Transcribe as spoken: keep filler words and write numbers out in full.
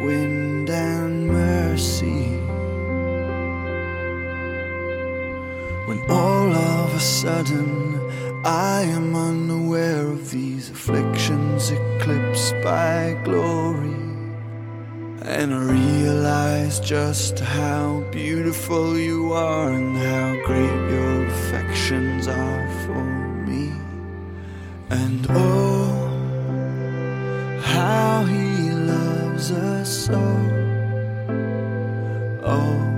wind and mercy. When all of a sudden I am unaware of these afflictions eclipsed by glory, and I realize just how beautiful you are and how great your affections are for me. And oh, how he loves us so. Oh,